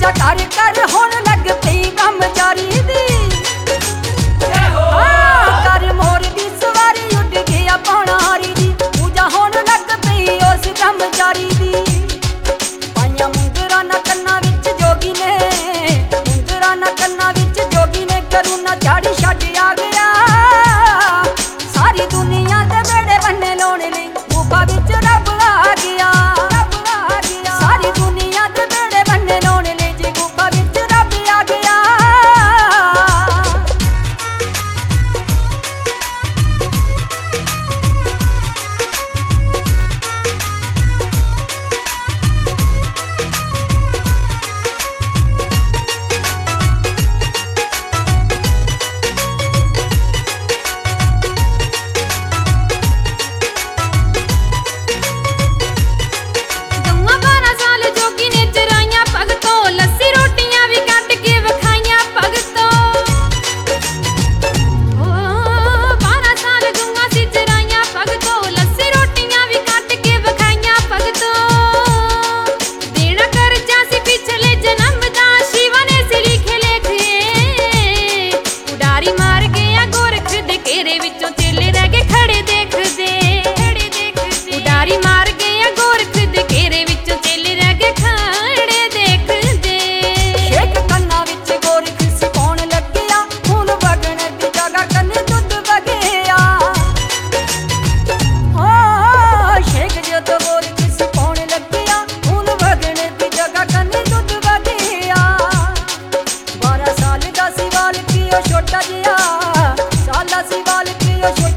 राजा कर कर होण लग पई ब्रह्मचारी दी कर मोर दी सवारी उड़ गया पौणारी दी पूजा होण लग पई उस ब्रह्मचारी दी पाइया मुंदरा ना कन्ना विच जोगी ने मुंदरा ना कन्ना विच जोगी ने करुणा झाड़ी छड्ड आ गया सारी दुनिया दे बेड़े बन्ने लाउण लई गुफा विच रब आ गया सारी दुनिया दे बेड़े बन्ने लाउण लई जी गुफा विच रब आ गया छोटा जिया साला सी वाल पियो